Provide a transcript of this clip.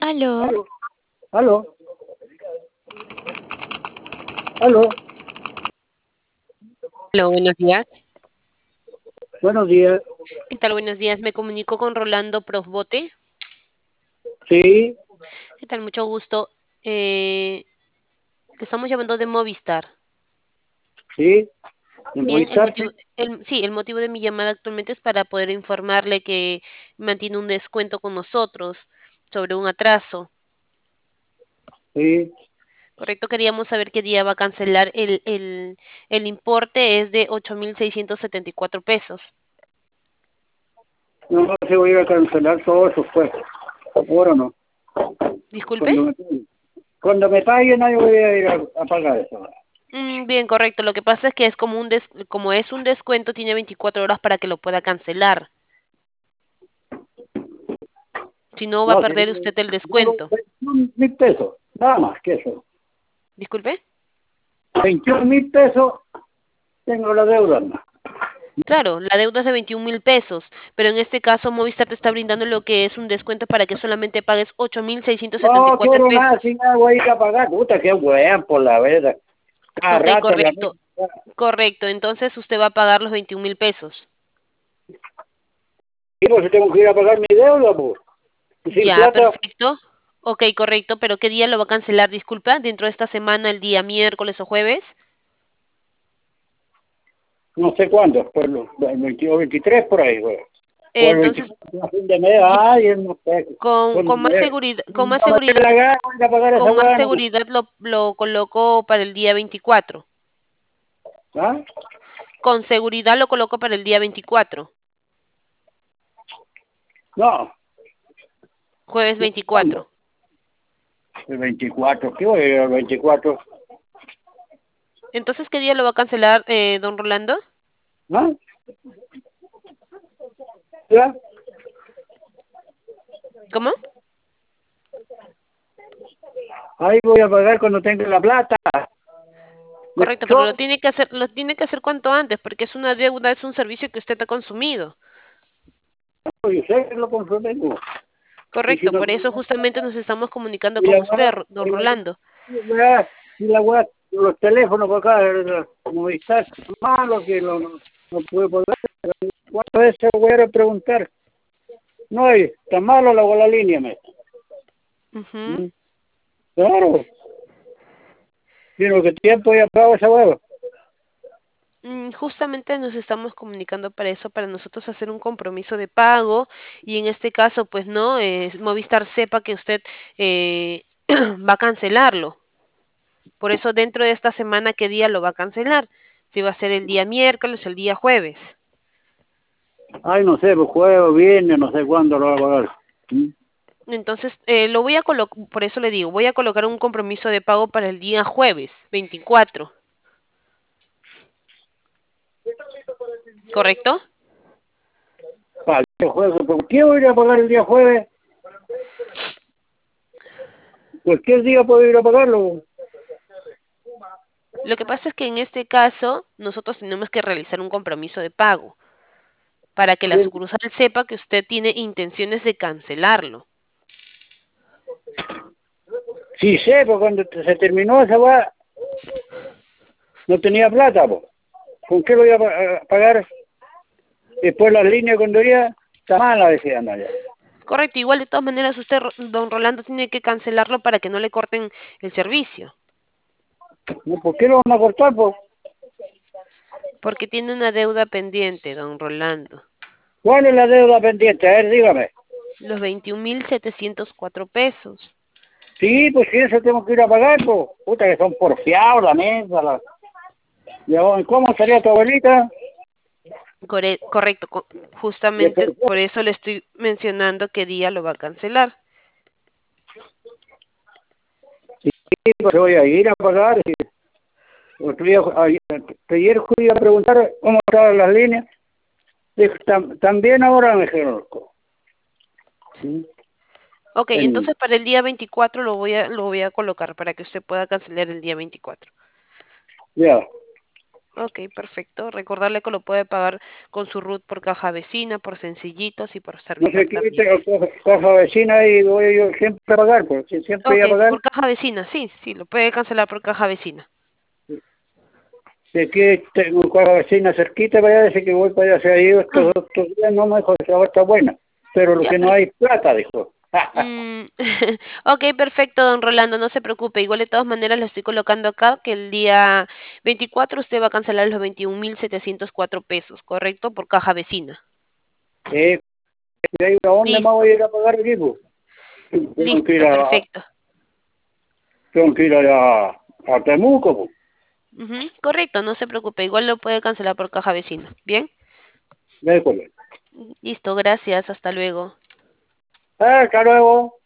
Aló, Aló, aló, aló. aló, buenos días. Buenos días. ¿Qué tal? Buenos días. Me comunico con Rolando Prosbote. Sí, ¿Qué tal? Mucho gusto. Le estamos llamando de Movistar. sí, de Bien, el Movistar, motivo, sí, el motivo de mi llamada actualmente es para poder informarle que mantiene un descuento con nosotros sobre un atraso. sí. Correcto, queríamos saber qué día va a cancelar el importe es de 8.674 pesos. No se voy a cancelar todo eso, pues. Ahora no. Disculpe. Cuando me, cuando me paguen, ahí voy a ir a pagar eso. Bien, correcto. Lo que pasa es que es como como es un descuento, tiene 24 horas para que lo pueda cancelar. Si no, va a No, si perder usted el debo descuento. 21.000 pesos, nada más que eso. Disculpe. 21.000 pesos tengo la deuda. ¿No? Claro, la deuda es de 21.000 pesos, pero en este caso Movistar te está brindando lo que es un descuento para que solamente pagues ocho mil seiscientos setenta y No cuatro quiero nada, si pesos. nada voy a ir a pagar. Puta, qué weón, por la verdad. Cada Ok, rato la correcto, misma. correcto. Entonces usted va a pagar los 21.000 pesos. Y pues tengo que ir a pagar mi deuda, pues. Y sin Ya, plata, perfecto. Ok, correcto, pero ¿qué día lo va a cancelar? Disculpa, dentro de esta semana, el día miércoles o jueves. no sé cuándo, por el 22, 23 por ahí, güey. O el Entonces, 24 a fin de mes, ya, ay, no sé. con Cuando más me, seguridad, con más cuando me dé seguridad, la gana, voy a pagar esa con más weá, no. seguridad lo coloco para el día 24. ¿Ah? Con seguridad lo coloco para el día 24. No, Jueves ¿cuándo? 24. El 24, ¿qué voy a ir al 24? Entonces, ¿qué día lo va a cancelar, don Rolando? ¿Ah? ¿Ya? ¿Cómo? Ahí voy a pagar cuando tenga la plata. ¿Me Correcto, pero escuchó? lo tiene que hacer cuanto antes, porque es una deuda, es un servicio que usted ha consumido. Yo sé que lo comprometo. Y si Correcto, no, por eso justamente nos estamos comunicando y con la usted, weá, don Rolando. y la weá, los teléfonos por acá, como está malo que no puede poder. ¿Cuántas veces voy a preguntar? No, está malo la línea, me. Ujú. ¿Mm? Claro, sino que tiempo ya pago esa hueá. Justamente nos estamos comunicando para eso, para nosotros hacer un compromiso de pago y en este caso, pues no, Movistar sepa que usted eh, va a cancelarlo. Por eso dentro de esta semana, ¿qué día lo va a cancelar? Si va a ser el día miércoles o el día jueves. Ay, no sé, pues jueves, viernes, no sé cuándo lo va a pagar. ¿Mm? Entonces, lo voy a colocar, por eso le digo, voy a colocar un compromiso de pago para el día jueves 24, ¿correcto? Para el día jueves, ¿por qué voy a ir a pagar el día jueves? Cualquier día puedo ir a pagarlo. Lo que pasa es que en este caso nosotros tenemos que realizar un compromiso de pago para que la Sí, sucursal sepa que usted tiene intenciones de cancelarlo. sí sé, pues cuando se terminó esa hueá, no tenía plata, pues. ¿Con qué lo voy a pagar? Después las líneas de conducía, está mala, decían allá. Correcto, igual de todas maneras usted, don Rolando, tiene que cancelarlo para que no le corten el servicio, ¿No? ¿Por qué lo van a cortar, pues? porque tiene una deuda pendiente, don Rolando. ¿Cuál es la deuda pendiente? A ver, dígame. Los 21.704 pesos. Sí, pues sí, eso tengo que ir a pagar, pues. Puta que son porfiados la mesa. ¿Y cómo estaría tu abuelita? Correcto, De justamente por eso le estoy mencionando qué día lo va a cancelar. Sí, pues voy a ir a pagar. Y ayer fui a preguntar cómo estaban las líneas. Dijo, también ahora me dijeron. ¿Sí? Ok, En, entonces para el día 24 lo voy a colocar para que usted pueda cancelar el día 24. ya. Ok, perfecto. Recordarle que lo puede pagar con su RUT por caja vecina, por sencillitos y por No sé Servipar qué, también. caja vecina y voy yo siempre a pagar, pues sí, siempre voy Ok, a pagar. por caja vecina, sí, sí, lo puede cancelar por caja vecina. De aquí tengo caja vecina cerquita, vaya a decir que voy para allá, se ha ido estos días, no me dijo, esa agua está buena, pero lo Ya, que no hay plata, dijo. mm, ok, perfecto, don Rolando, no se preocupe. Igual de todas maneras lo estoy colocando acá que el día 24 usted va a cancelar los 21.704 pesos, ¿correcto? Por caja vecina. ¿De ahí a dónde más Listo, voy a ir a pagar aquí, pues? Tengo que ir listo, perfecto. tengo que ir a Temuco, pues. Ujú, correcto, no se preocupe. Igual lo puede cancelar por caja vecina. Bien, Miércoles. listo, gracias, hasta luego. Hasta luego.